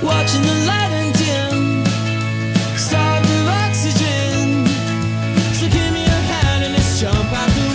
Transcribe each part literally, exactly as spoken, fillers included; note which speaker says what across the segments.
Speaker 1: watching the light and dim, starved of oxygen. So give me your hand and let's jump out the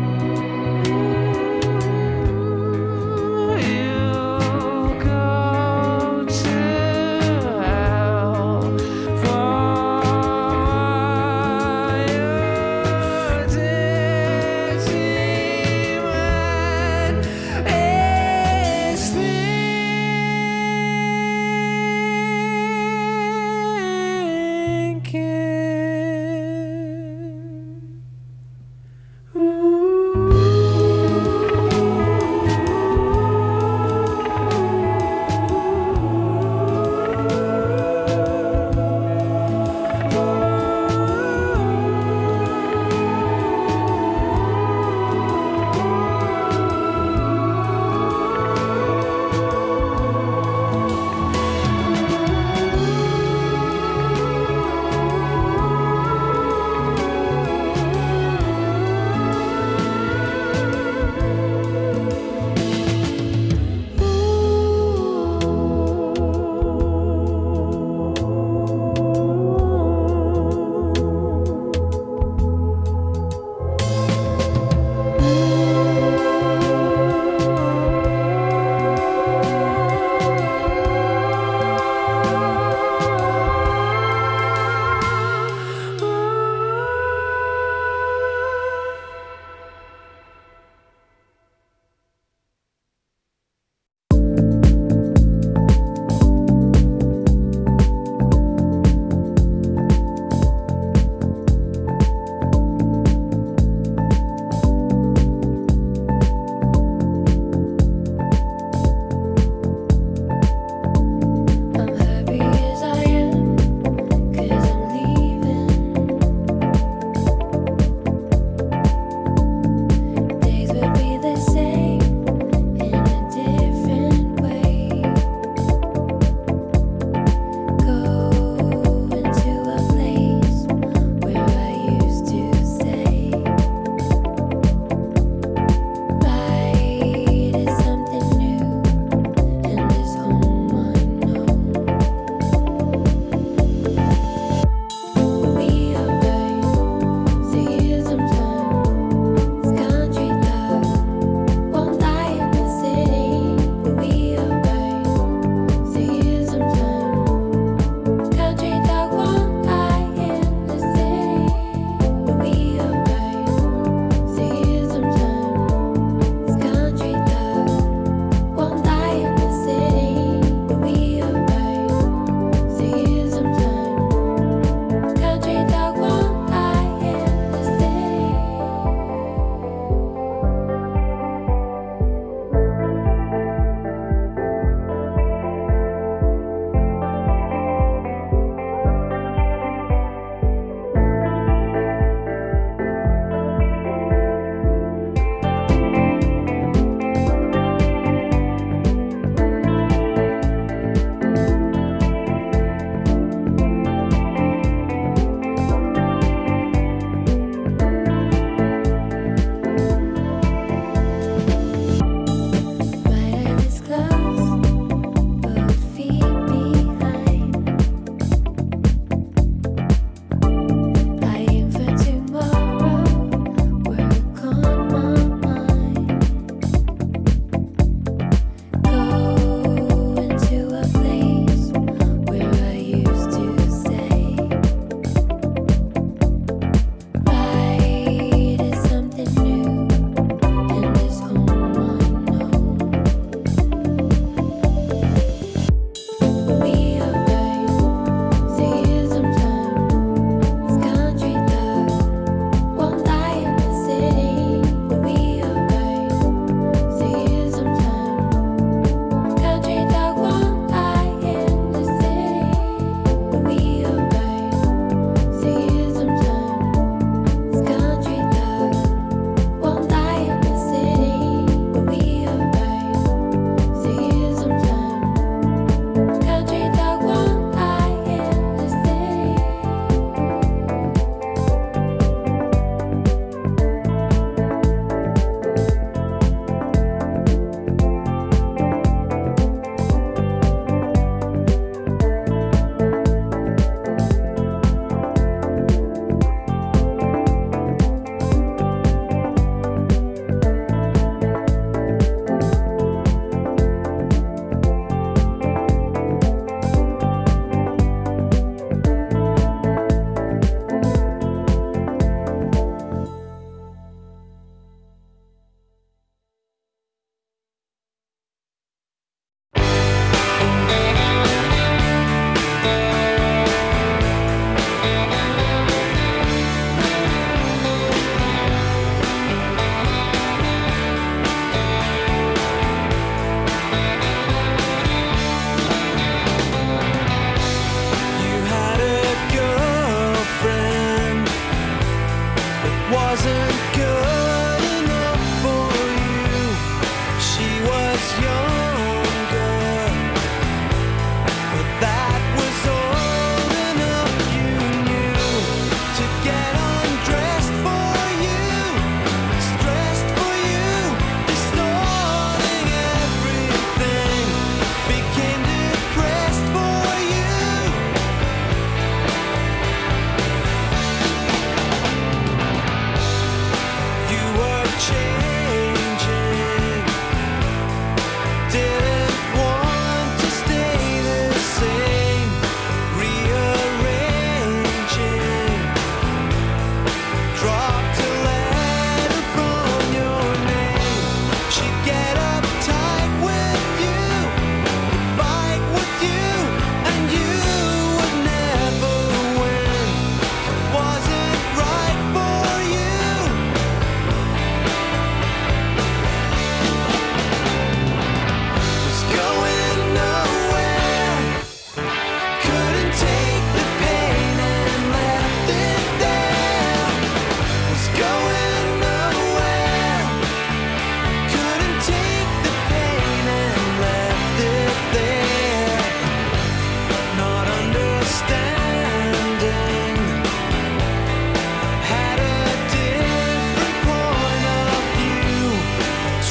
Speaker 2: You go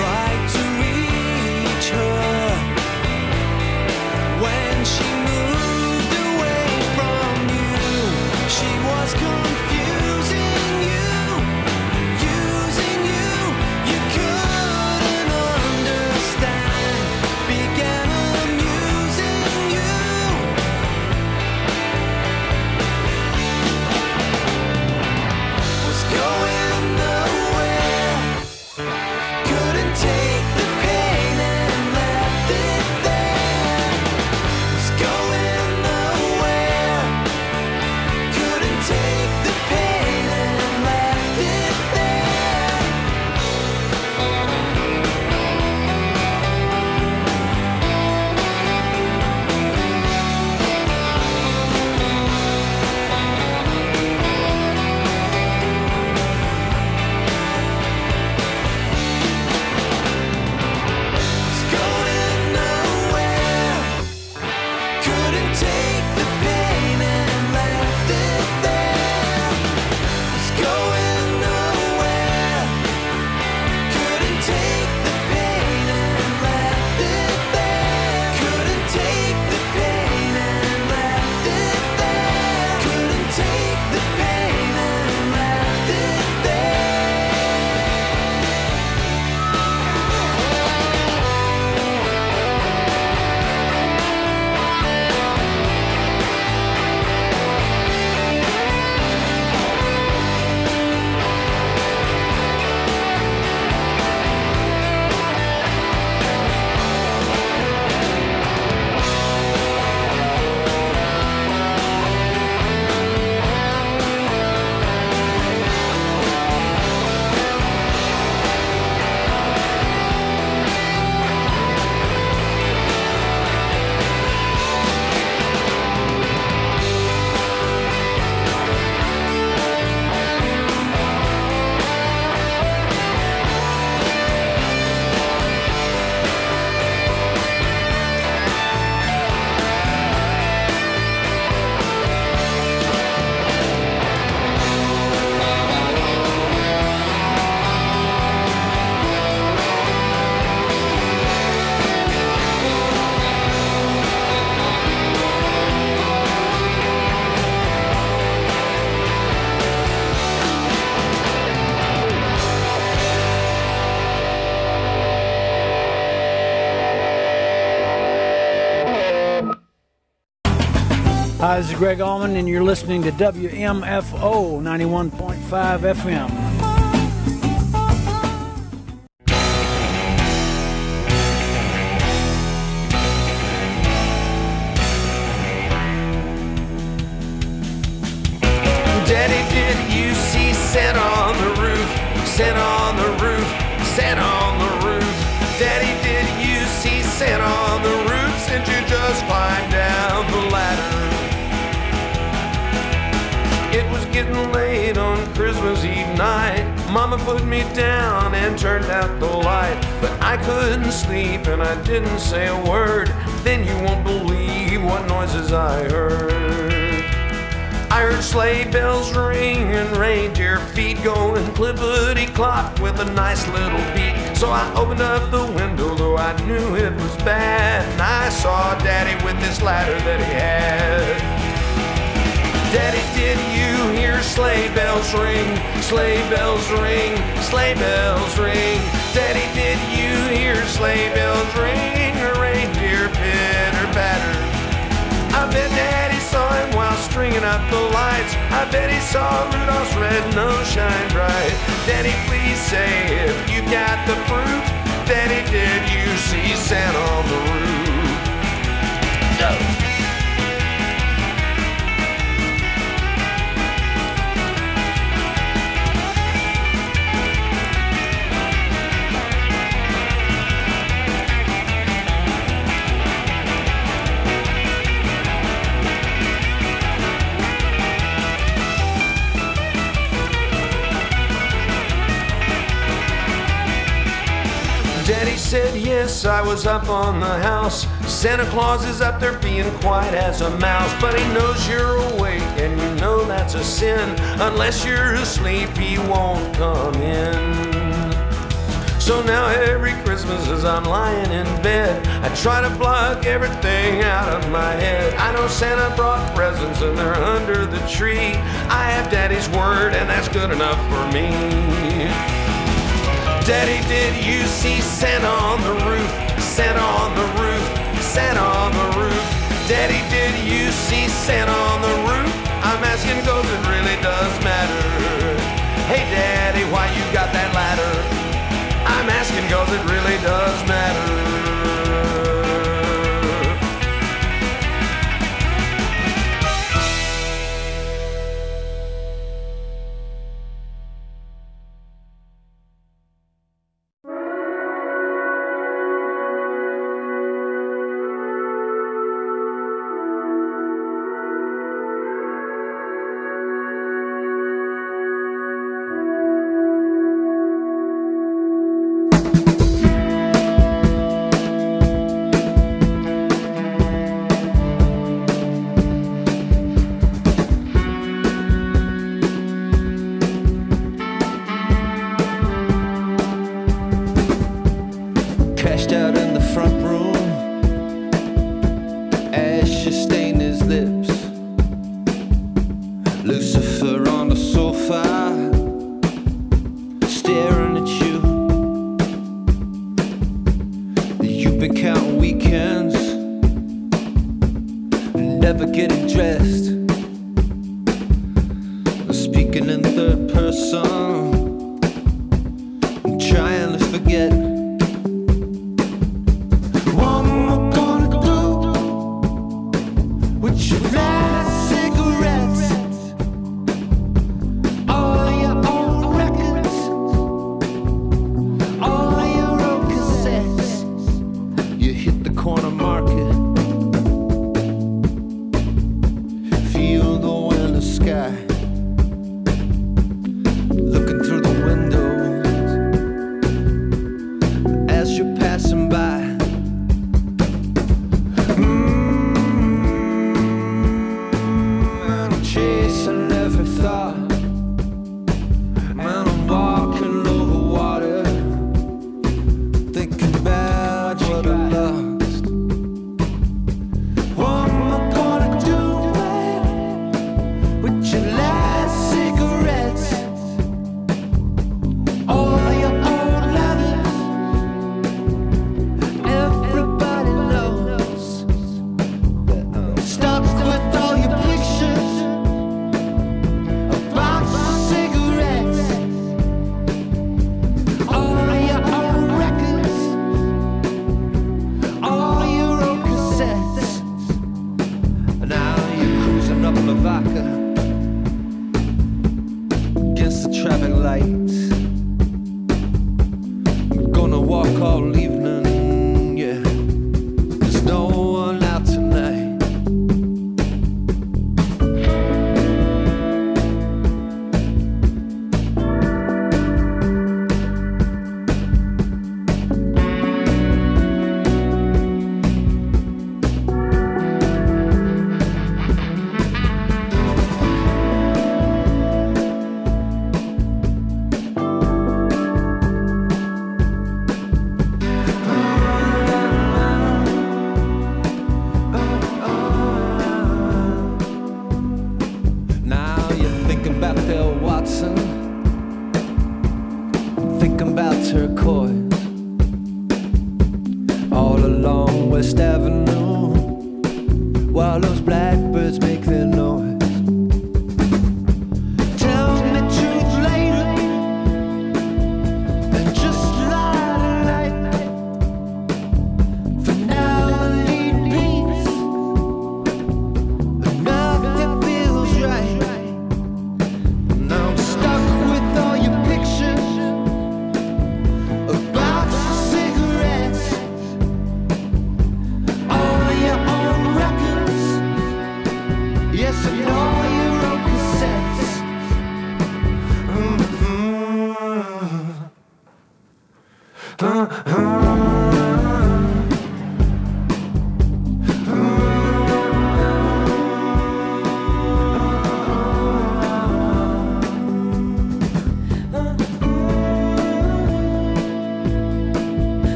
Speaker 1: tried to reach her when she moved away from you. She was confusing you, using you. You couldn't understand, began amusing you. Was going nowhere, couldn't take the pain and left it there. Was going nowhere, couldn't take the pain and left it there. Was going nowhere, couldn't take the pain and left it there. Was going nowhere, couldn't take the pain and left it there. Couldn't take the pain and left it there. Couldn't take the pain and left it there.
Speaker 2: Hi, this is Greg Allman, and you're listening to W M F O ninety-one point five F M.
Speaker 3: Daddy, did you see Santa on the roof? Santa on the roof, Santa on the roof. Daddy, did you see Santa on the roof? Since you just climbed down the ladder. It was getting late on Christmas Eve night. Mama put me down and turned out the light. But I couldn't sleep and I didn't say a word. Then you won't believe what noises I heard. I heard sleigh bells ring and reindeer feet going clippity-clop with a nice little beat. So I opened up the window, though I knew it was bad, and I saw Daddy with this ladder that he had. Daddy, did you hear sleigh bells ring? Sleigh bells ring, sleigh bells ring. Daddy, did you hear sleigh bells ring? A reindeer pitter-patter. I bet Daddy saw him while stringing up the lights. I bet he saw Rudolph's red nose shine bright. Daddy, please say if you got the proof. Daddy, did you see Santa on the roof? Go! Daddy said yes, I was up on the house. Santa Claus is up there being quiet as a mouse. But he knows you're awake and you know that's a sin. Unless you're asleep, he won't come in. So now every Christmas as I'm lying in bed, I try to block everything out of my head. I know Santa brought presents and they're under the tree. I have Daddy's word and that's good enough for me. Daddy, did you see Santa on the roof? Santa on the roof, Santa on the roof. Daddy, did you see Santa on the roof? I'm asking cause it really does matter. Hey Daddy, why you got that ladder? I'm asking cause it really does matter.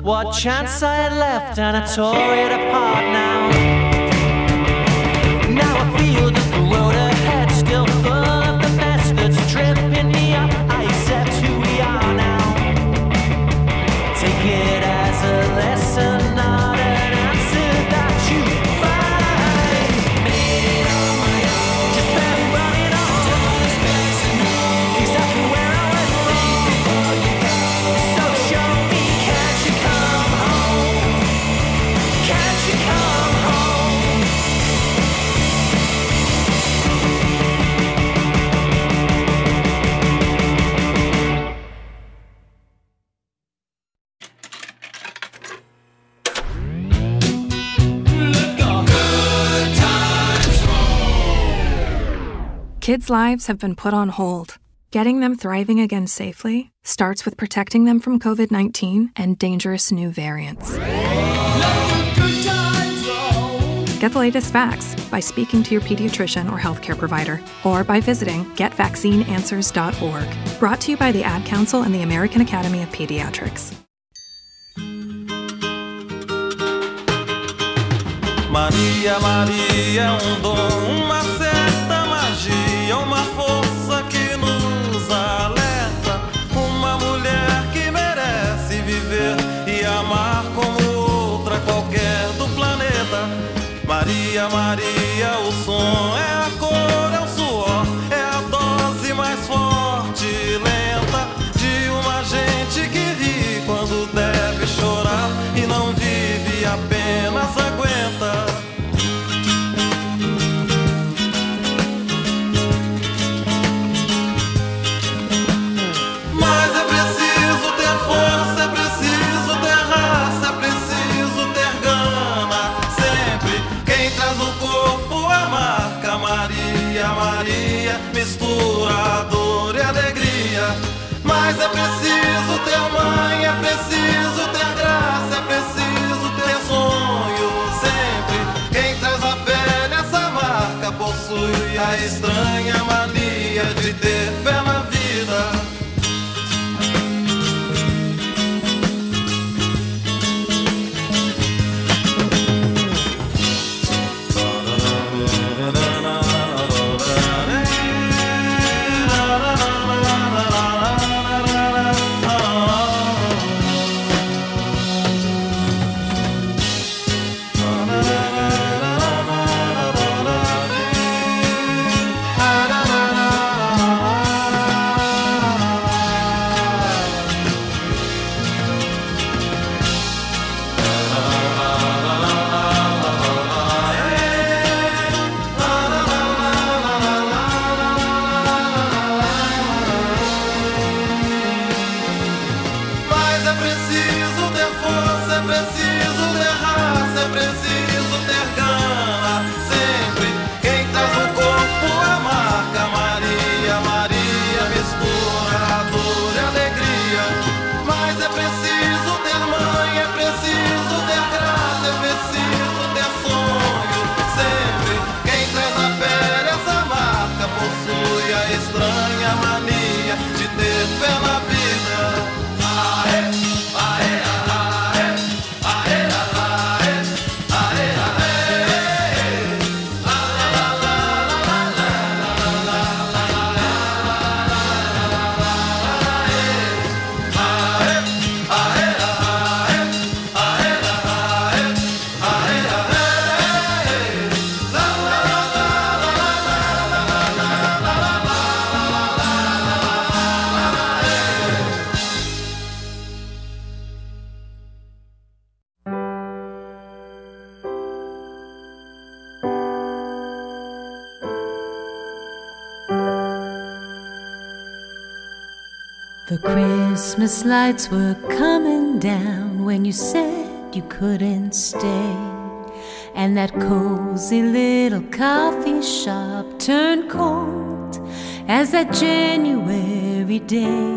Speaker 4: What chance I had left, and I tore it apart now. Now I feel that the road ahead still full of the mess that's tripping me up. I accept who we are now. Take it as a lesson, not an answer that you find. Made it on my own, just been running on. Exactly where I went wrong. So show me, can't you come home? Can't you come home?
Speaker 5: Kids' lives have been put on hold. Getting them thriving again safely starts with protecting them from covid nineteen and dangerous new variants. Get the latest facts by speaking to your pediatrician or healthcare provider, or by visiting get vaccine answers dot org. Brought to you by the Ad Council and the American Academy of Pediatrics.
Speaker 6: Maria, Maria é um dom, uma certa magia, uma força que nos alerta. Uma mulher que merece viver e amar como outra qualquer do planeta. Maria, Maria, o som é a cor, é o suor, é a dose mais forte e lenta de uma gente que ri quando deve chorar e não vive, apenas aguenta. Mas é preciso ter força, é preciso ter raça, é preciso ter gana. Sempre quem traz no corpo a marca Maria, Maria, mistura a dor e a alegria. Mas é preciso ter mãe, é preciso ter graça, é preciso ter sonho. Sempre quem traz na pele essa marca possui a estranha mania de ter fé na vida.
Speaker 7: The Christmas lights were coming down when you said you couldn't stay, and that cozy little coffee shop turned cold as that January day.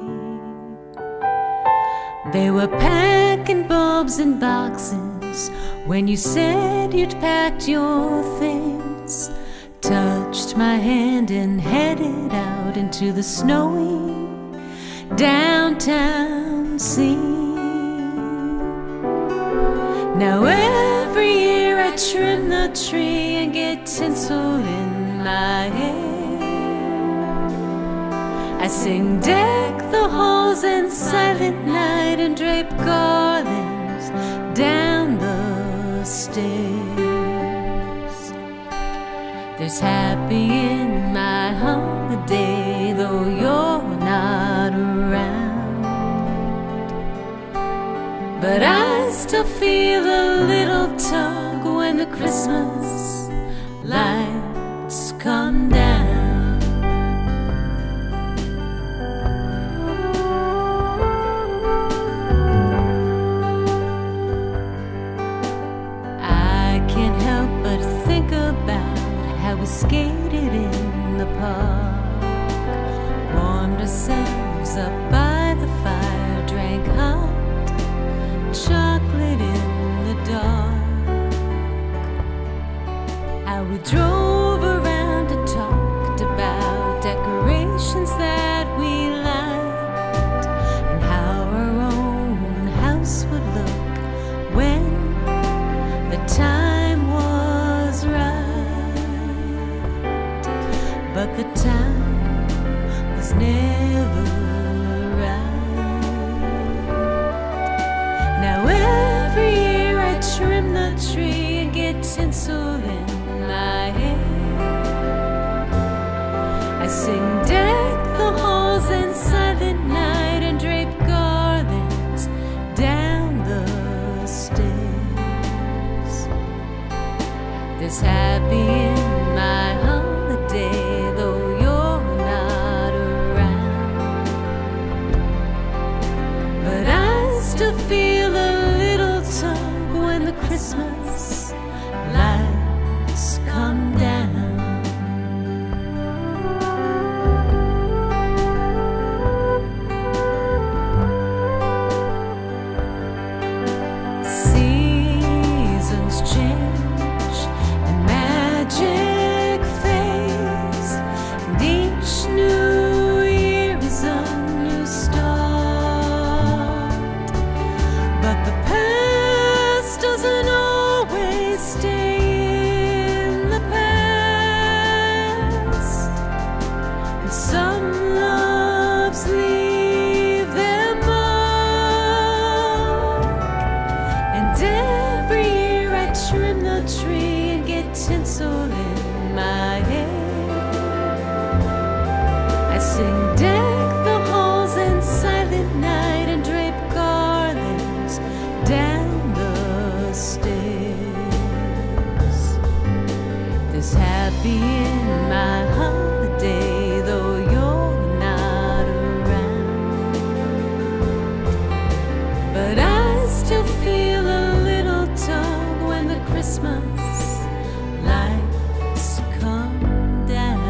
Speaker 7: They were packing bulbs in boxes when you said you'd packed your things, touched my hand and headed out into the snowy downtown scene. Now every year I trim the tree and get tinsel in my hair. I sing deck the halls in silent night and drape garlands down the stairs. There's happy in my holiday, though you're not around. But I still feel a little tug when the Christmas lights come down. I can't help but think about how we skated in the park, warmed ourselves up by the fire, drank hot chocolate in the dark. How we drove around and talked about decorations that we liked, and how our own house would look when the time was right. But the time was never trim the tree and get tinsel in my hair. I sing deck the halls in silent night and drape garlands down the stairs. There's happy in my holiday, though you're not around. But I still feel a little tug when the Christmas lights come down. Seasons change and magic fades, and each new year is a new start. But the past doesn't always stay in the past, and some loves leave their mark. And every year I trim the tree and get tinsel in my hair. I sing deck the halls in silent night and drape garlands down the stairs. There's happy in my holiday, though you're not around. But I still feel a little tug when the Christmas lights come down.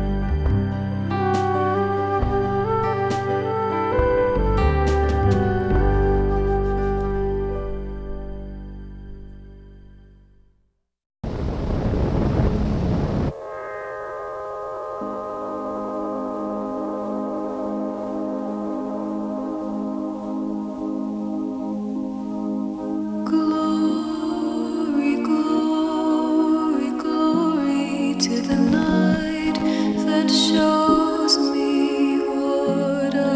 Speaker 7: Glory, glory, glory to the night that shows me what I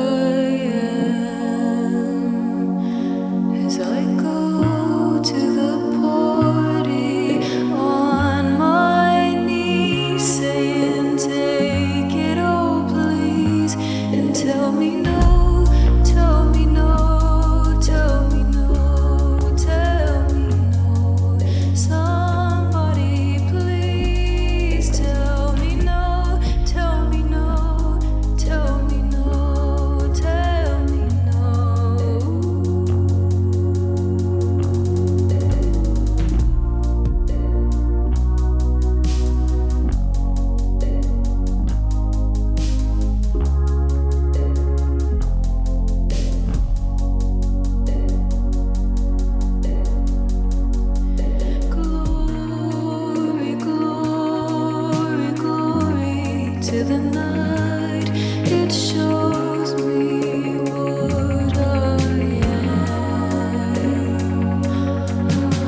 Speaker 7: am. As I go to the party on my knees, saying, take it, oh please, and tell me no, tell me no, tell me no, tell me no. Somebody please tell me no, tell me no, tell me no, tell me no. Glory, glory, glory to the night. It shows me what I am.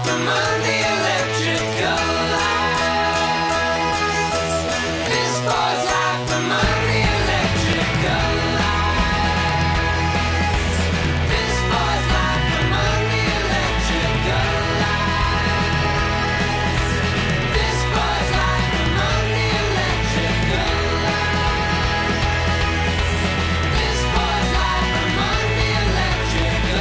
Speaker 1: from under electrical lights. This boy's life from under electrical lights. This boy's life from under electrical lights. This boy's life from under electrical lights. This boy's life from under electrical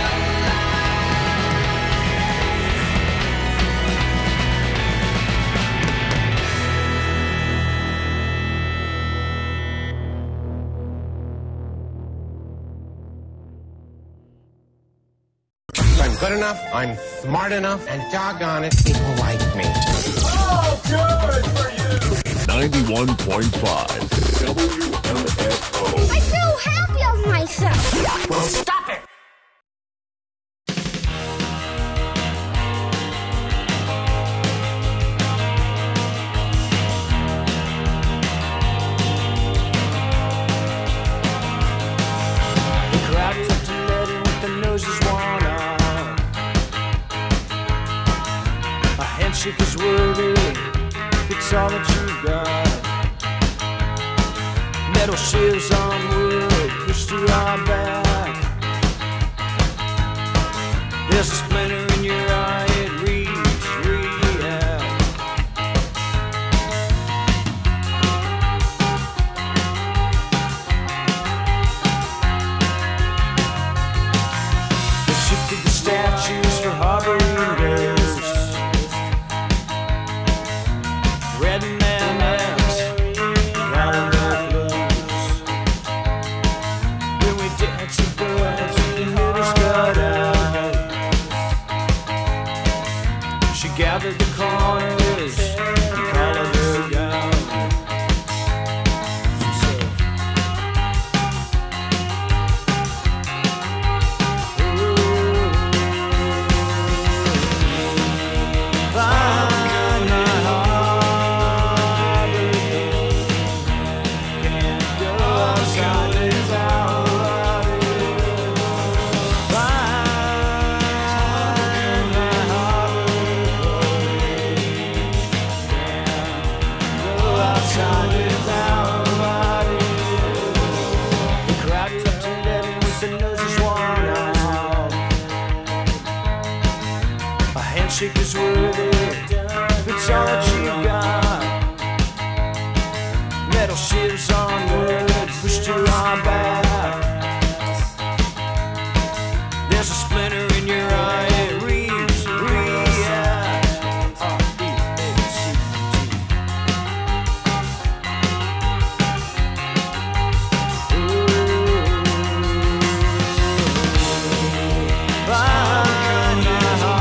Speaker 8: I'm good enough, I'm smart enough, and doggone it, people like me.
Speaker 9: ninety-one point five W M F O.
Speaker 10: I feel happy of myself.
Speaker 1: Well, stop it!
Speaker 2: The crowd took to let in with the noses worn out. A handshake is worthy, it's all that you got. Metal shivs on wood, pushed to our back. There's a splinter in your eye, it reads, react. They shifted the statues for harboring ghosts. Red man necks, collar their clothes. When we dance the birds, the middle's cut out. She gathered the corners and collared her gown. She said, find my heart again. Can't go outside without it. Find my heart again. Can't go outside without it. The crowd took to eleven with the noses worn out. A handshake is worthy if it's all that you got. Metal shivs on wood, pushed to our back. There's a splinter in your eye, it reads, react. R E A C T. Find my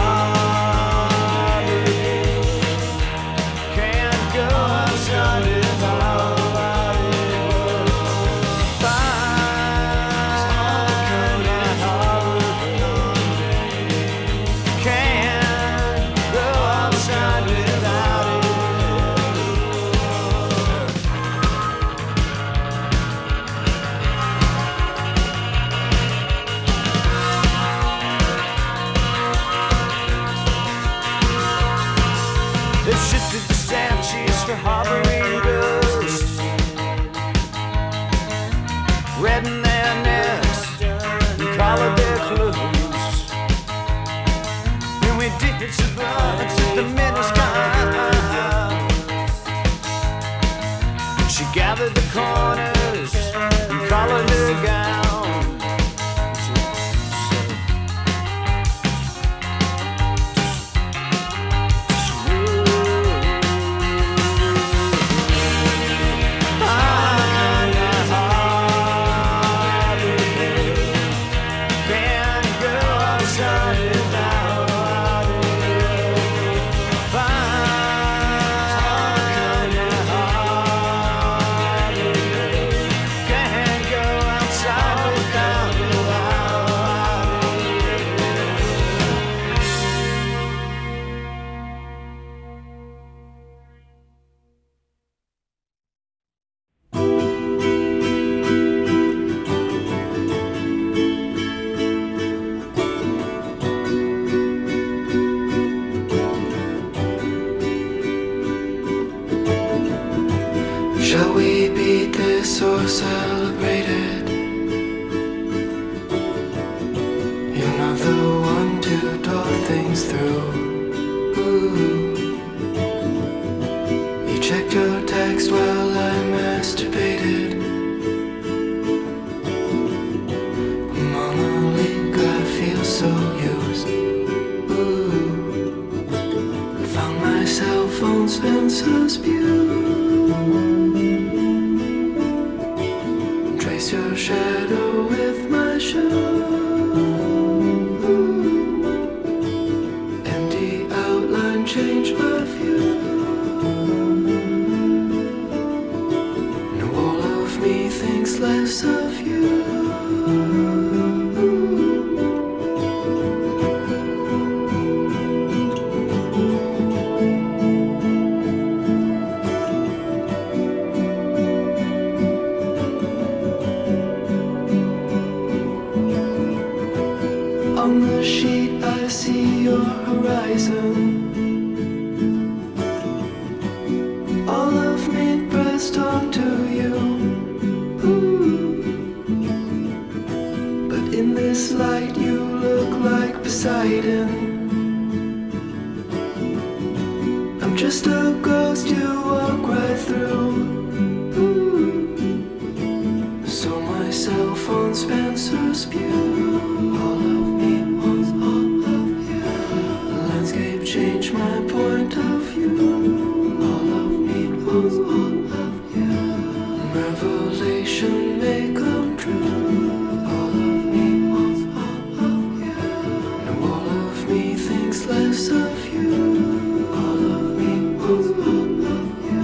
Speaker 2: heart again. Can't go outside without it. Find my heart again. Can't go outside without it. They've shifted the statues for harboring ghosts. Red in their necks and collared their clothes. When we did the birds at the middle sky, she gathered the corners and collared her gown. She said, find my heart again. Can't go outside without it. Find my heart again. Can't go outside
Speaker 11: Shall we beat this or celebrate it? You're not the one to talk things through. Ooh. You checked your text while I masturbated. Mama Leak, I feel so used. Ooh. Found myself on Spencer's Pew. Trace your shadow with my shoe. Empty outline, change my view. No, all of me thinks less of you. On the sheet I see your horizon. All of me pressed onto you. Ooh. But in this light you look like Poseidon. I'm just a ghost you walk right through. Ooh. Saw myself on Spencer's Pew. All of me was all of you. The landscape changed my point of view. All of me was all of you. Revelation may come true. All of me was all of you. No, all of me thinks less of you. All of me was all of you.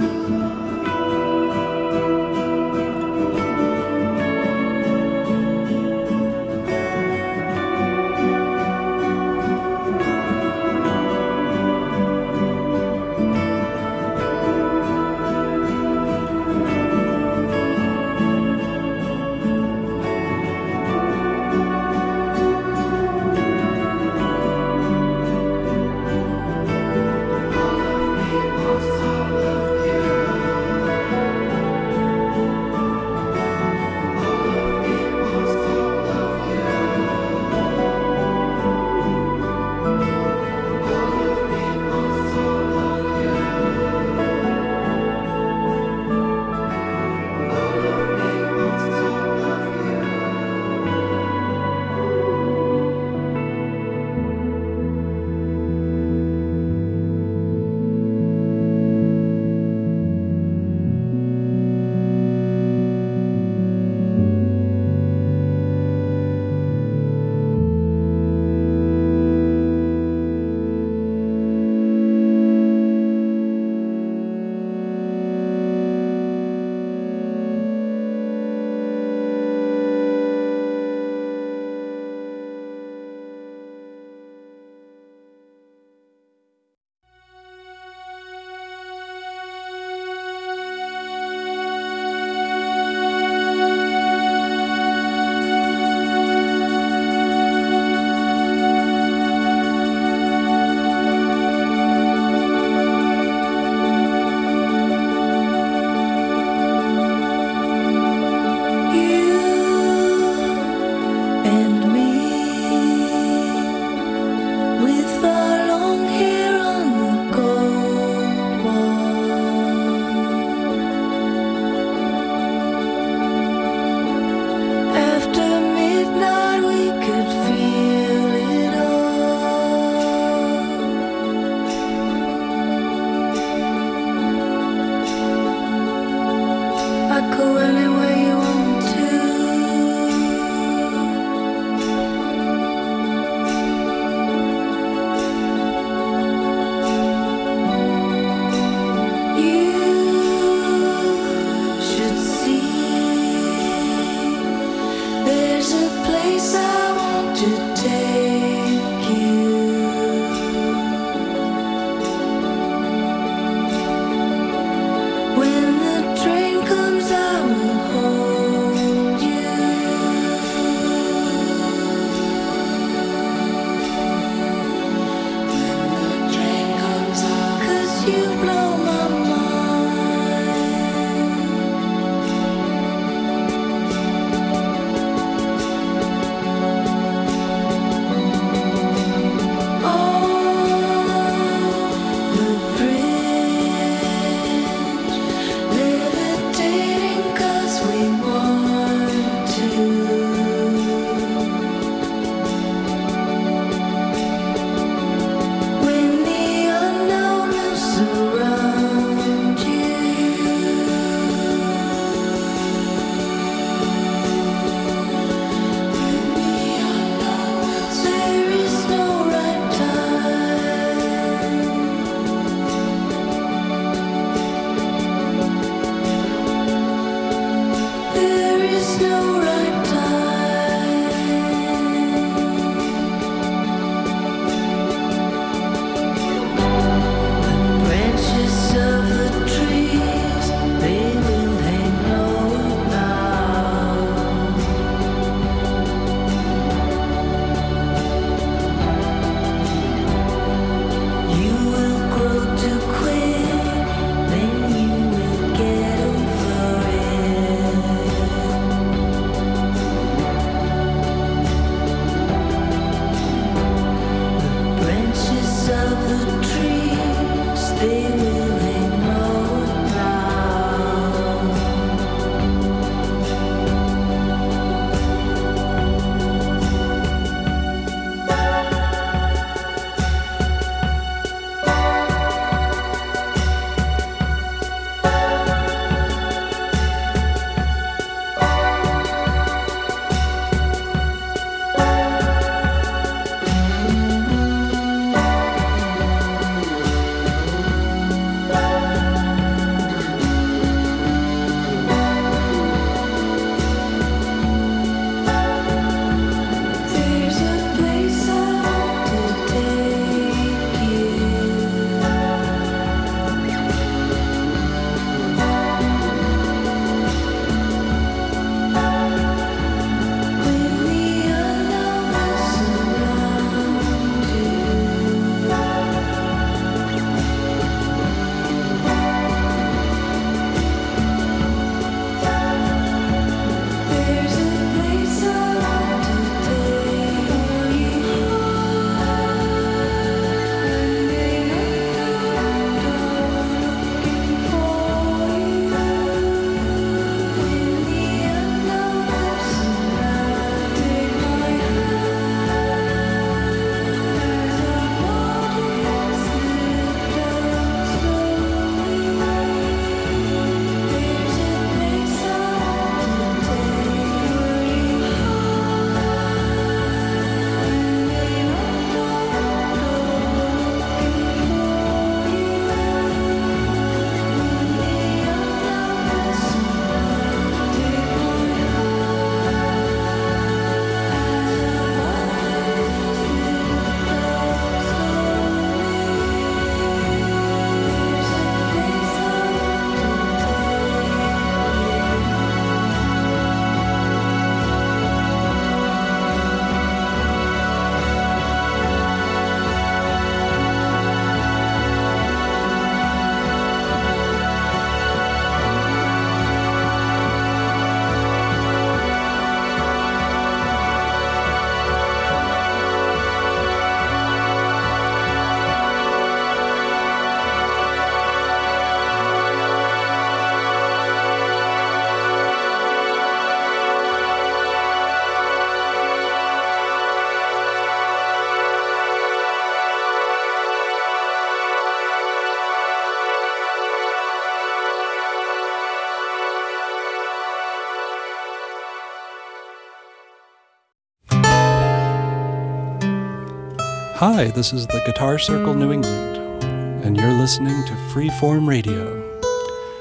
Speaker 12: Hi, this is the Guitar Circle New England, and you're listening to Freeform Radio,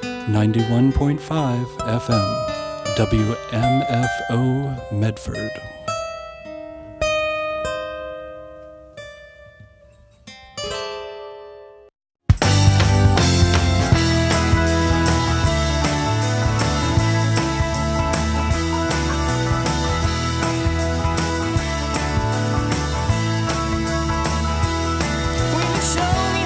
Speaker 12: ninety-one point five F M, W M F O Medford.